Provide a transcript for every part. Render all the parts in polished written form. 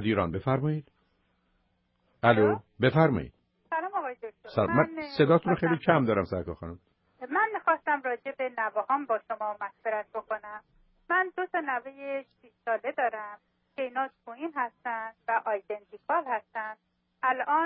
ایران. بفرمایید. الو، بفرمایید. سلام آقای دکتر. من صداتون رو خیلی کم دارم سرکار خانم. من می‌خواستم راجع به نوه‌هام با شما مشورت بکنم. من 2 تا نوه 6 ساله دارم که اینا توئین هستن و آیدنتیکال هستن. الان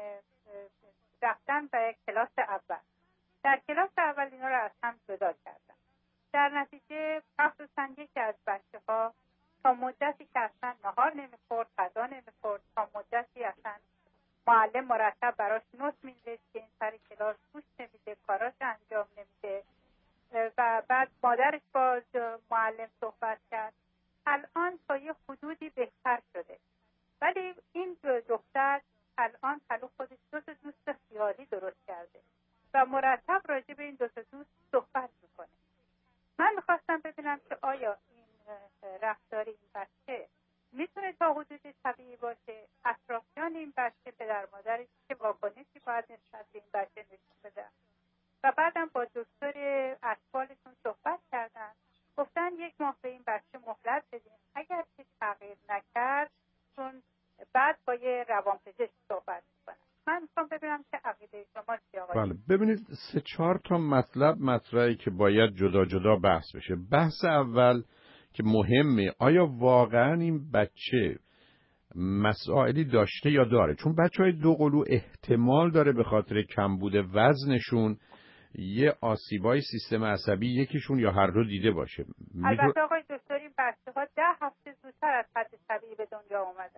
رفتن به کلاس اول. در کلاس اول اینا رو از هم جدا کردم. در نتیجه مخصوصا یکی از بچه‌ها تا مدتی که اصلا نهار نمی‌خورد، غذا نمی‌خورد، تا مدتی اصلا معلم مرتب براش نوت می‌نوشت که این سر کلاس گوش نمیده، کاراش انجام نمیده و بعد مادرش با معلم صحبت کرد. الان تا یه حدودی بهتر شده، ولی این دختر الان پلو خودش 2 تا دوست خیالی درست کرده و مرتب راجع به این 2 تا دوست صحبت میکنه. من میخواستم ببینم که آیا این رفتار این بچه میتونه تا حدودی طبیعی باشه؟ اطرافیان این بچه، پدر مادرش چه واکنشی باید نسبت به این بچه نشون بدن؟ و بعدم با دکتر اطفالشون صحبت کردن، گفتن 1 ماه به این بچه مهلت بدیم، اگر که تغییر نکرد چون بعد با یه روانپزشک صحبت میکنن. من میخوام ببینم که عقیده شما چیه آقای؟ بله، ببینید 3-4 تا مطلب مطرحی که باید جدا جدا بحث بشه. بحث اول که مهمه، آیا واقعا این بچه مسائلی داشته یا داره؟ چون بچهای 2 قلو احتمال داره به خاطر کمبود وزنشون یه آسیبای سیستم عصبی یکیشون یا هر دو دیده باشه. البته آقای دکتر این بچه‌ها 10 هفته زودتر از حد طبیعی به دنیا اومدن.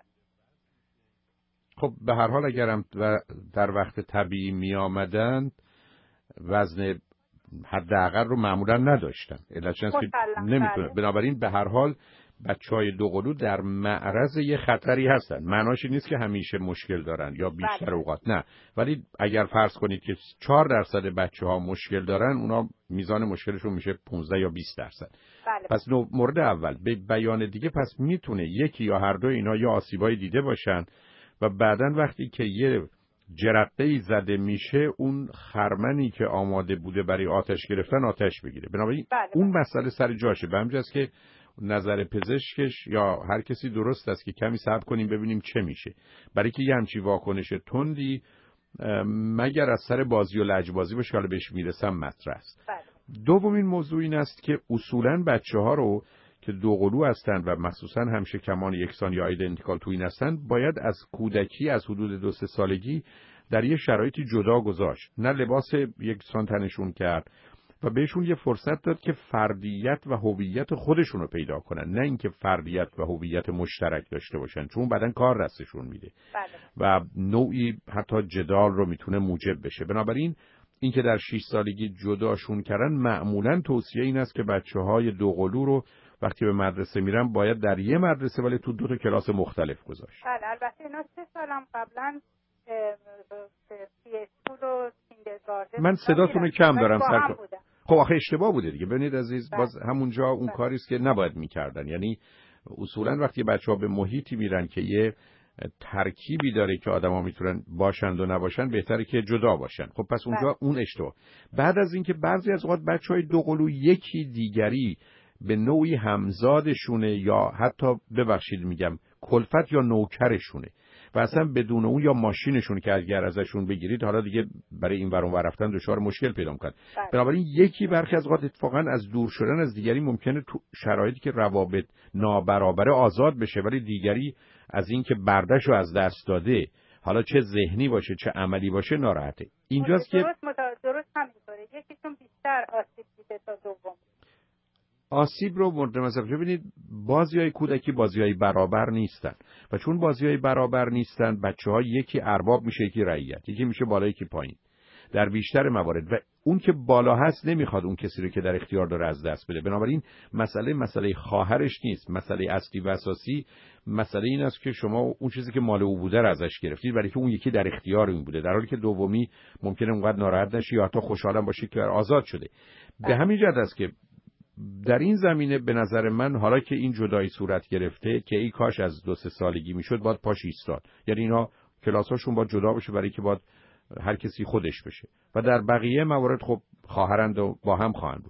خب به هر حال اگرم در وقت طبیعی می آمدند وزن حداقل رو معمولا نداشتن. علتش اینه که نمیتونه. بنابراین به هر حال بچهای 2 قلو در معرض یه خطری هستن. معناش نیست که همیشه مشکل دارن یا بیشتر اوقات نه، ولی اگر فرض کنید که 4% بچه‌ها مشکل دارن، اونا میزان مشکلشون میشه 15 یا 20%. پس مورد اول به بیان دیگه، پس میتونه یکی یا هر دو اینا یا آسیبای دیده باشن و بعدن وقتی که یه جرقه‌ای زده میشه اون خرمنی که آماده بوده برای آتش گرفتن آتش بگیره. بنابراین اون مسئله سر جاشه. به همین جاست که نظر پزشکش یا هر کسی درست است که کمی صبر کنیم ببینیم چه میشه، برای که یه همچی واکنش تندی مگر از سر بازی و لجبازی باشه، حالا بهش میرسم مطرح است. دومین موضوع این است که اصولاً بچه‌ها رو که 2 قلو هستند و مخصوصاً هم شکمان یکسان یا آیدنتیکال توئین هستند، باید از کودکی، از حدود 2-3 سالگی در یه شرایطی جدا گذاشت، نه لباس یکسان تنشون کرد و بهشون یه فرصت داد که فردیت و هویت خودشون رو پیدا کنن، نه اینکه فردیت و هویت مشترک داشته باشن، چون بعدن کار دستشون میده و نوعی حتی جدال رو میتونه موجب بشه. بنابراین اینکه در 6 سالگی جداشون کردن، معمولاً توصیه این است که بچه‌های 2 قلو رو وقتی به مدرسه میرن باید در یه مدرسه ولی تو 2 تا کلاس مختلف گذاشت. بله، البته اینا 3 سالم قبلا پی اسکول و کیندرگاردن. من صداتون رو کم دارم سرکار. خب آخه اشتباه بوده دیگه. ببینید عزیز، باز همونجا اون کاری است که نباید میکردن. یعنی اصولاً وقتی بچه‌ها به محیطی میرن که یه ترکیبی داره که آدما میتونن باشند و نباشند، بهتره که جدا باشن. خب پس اونجا اون اشتباه. بعد از اینکه بعضی از اوقات بچهای 2 قلو یکی دیگری به نوعی همزادشونه یا حتی ببخشید میگم کلفت یا نوکرشونه و اصلا بدون اون یا ماشینشون که اگر ازشون بگیرید حالا دیگه برای این ور اون ور رفتن دچار مشکل پیدا میکنن. بنابراین یکی برخی از اوقات اتفاقا از دور شدن از دیگری ممکنه تو شرایطی که روابط نابرابر آزاد بشه، ولی دیگری از این که برداشت رو از دست داده، حالا چه ذهنی باشه چه عملی باشه، ناراحته. اینجاست که درست همینطوره. یکیشون بیشتر آسیب دیده تا دوم. آسیب رو مورد نظر ببینید، بازی‌های کودکی بازی‌های برابر نیستن و چون بازی‌های برابر نیستن، بچه‌ها یکی ارباب میشه یکی رعیت، یکی میشه بالا یکی پایین در بیشتر موارد، و اون که بالا هست نمیخواد اون کسی رو که در اختیار داره از دست بده. بنابراین مسئله خواهرش نیست، مسئله اصلی و اساسی مسئله این است که شما اون چیزی که مال او بوده رو ازش گرفتید، برای که اون یکی در اختیار اون بوده، در حالی که دومی ممکنه اونقدر ناراحت نشه یا حتی خوشحالم باشه که آزاد شده. به همین جهت است که در این زمینه به نظر من حالا که این جدایی صورت گرفته که ای کاش از 2-3 سالگی میشد، باید پاش ایستاد. یعنی اینا کلاساشون باید جدا بشه، برای که باید هر کسی خودش بشه و در بقیه موارد خب خواهرند و با هم خواهند بود.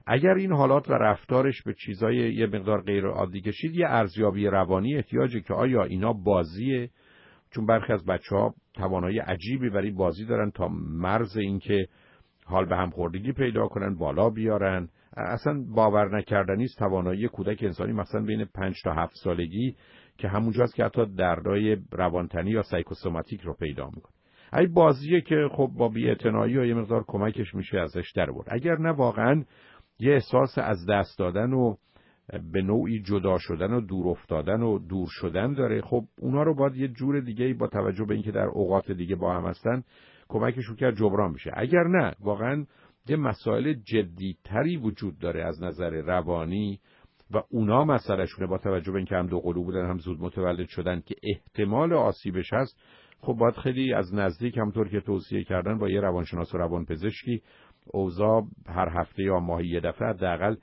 اگر این حالات و رفتارش به چیزای یه مقدار غیر عادی کشید، یه ارزیابی روانی احتیاجه که آیا اینا بازیه، چون برخی از بچه‌ها توانایی عجیبی برای بازی دارن تا مرز این که حال به هم خوردگی پیدا کنن، بالا بیارن. اصلا باور نکردنی است توانایی کودک انسانی مثلا بین 5 تا 7 سالگی که همونجاست که حتی دردای روانتنی یا سایکوسوماتیک رو پیدا میکنه. ای بازیه که خب با بی‌اعتنایی و یه مقدار کمکش میشه ازش در برد. اگر نه واقعا یه احساس از دست دادن و به نوعی جدا شدن و دور افتادن و دور شدن داره، خب اونا رو باید یه جور دیگه با توجه به اینکه در اوقات دیگه با هم هستن کمکشون کرد جبران میشه. اگر نه واقعا یه مسائل جدی‌تری وجود داره از نظر روانی و اونا مسئله‌شونه با توجه به اینکه هم دو قلو بودن هم زود متولد شدن که احتمال آسیبش هست، خب باید خیلی از نزدیک همونطور که توصیه کردن با یه روانشناس و روانپزشکی اوضاع هر هفته یا ماهی یه دفعه حداقل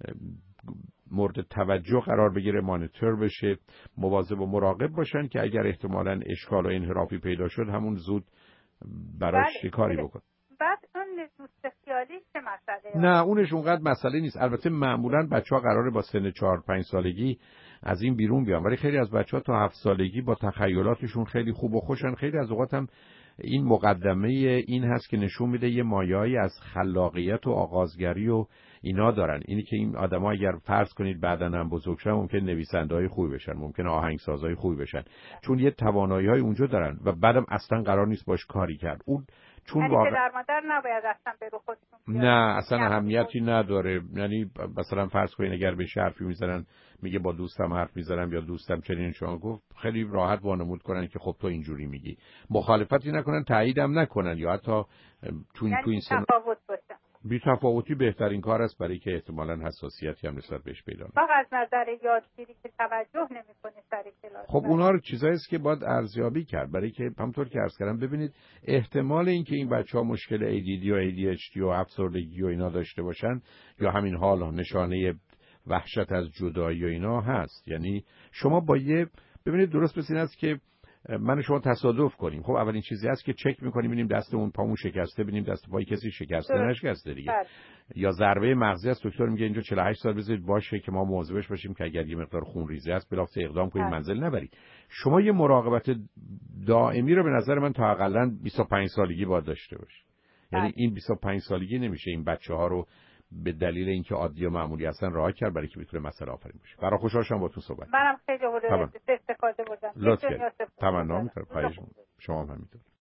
مورد توجه قرار بگیره، مانیتور بشه، مواظب و مراقب باشن که اگر احتمالاً اشکال و انحرافی پیدا شد همون زود براش کاری بکن. بعد اون دوست خیالی چه مسئله؟ نه اونش اونقدر مسئله نیست. البته معمولاً بچه‌ها قراره با سن 4-5 سالگی از این بیرون بیان، ولی خیلی از بچه‌ها تا 7 سالگی با تخیلاتشون خیلی خوب و خوشن. خیلی از اوقات هم این مقدمه این هست که نشون میده یه مایه‌ای از خلاقیت و آغازگری و اینا دارن. اینی که این آدم‌ها اگر فرض کنید بعداً هم بزرگ شدن ممکن نویسنده‌های خوبی بشن، ممکن آهنگسازهای خوبی بشن، چون یه توانایی‌های اونجا دارن و بعدم اصلا قرار نیست باش کاری کرد. اون چون یعنی پدر مادر نباید اصلا به رو خودشون بیارن. نه اصلا اهمیتی نداره. یعنی مثلا فرض کنین اگر به حرفی میزنن میگه با دوستم حرف میزنم یا دوستم چنین شما گفت، خیلی راحت وانمود کنن که خب تو اینجوری میگی، مخالفتی نکنن، تاییدم نکنن یا حتی تو این سن تفاوت باشه. بی تفاوتی بهترین کار است برای که احتمالاً حساسیتی هم نسبت بهش پیدا کنه. فقط از نظر یادگیری که توجه نمی‌کنه سر کلاس. خب اونها رو چیزایی است که باید ارزیابی کرد، برای که همونطور که عرض کردم ببینید احتمال اینکه این بچه‌ها مشکل ADD و ADHD و افسردگی و اینا داشته باشن یا همین حال نشانه وحشت از جدایی و اینا هست. یعنی شما با ببینید درست مثل این است که من و شما تصادف کنیم، خب اولین چیزی هست که چک می‌کنیم ببینیم دستمون پامون شکسته، ببینیم دست پای کسی شکسته نشکسته دیگه. یا ضربه مغزی است، دکتر میگه اینجا 48 سال بذارید باشه که ما مواظبش باشیم که اگر یه مقدار خون ریزی است بلافاصله اقدام کنید منزل نبرید. شما یه مراقبت دائمی رو به نظر من تا حداقل 25 سالگی باید داشته باشید. یعنی این 25 سالگی نمیشه این بچه‌ها رو به دلیل اینکه عادی و معمولی هستن راه کرد برای که میتونه مسئله آفرین بشه. برای خوشحال شدم با تو صحبت. منم خیلی استفاده بردم. لطفاً تمنا می‌کنم. شما هم همینطور.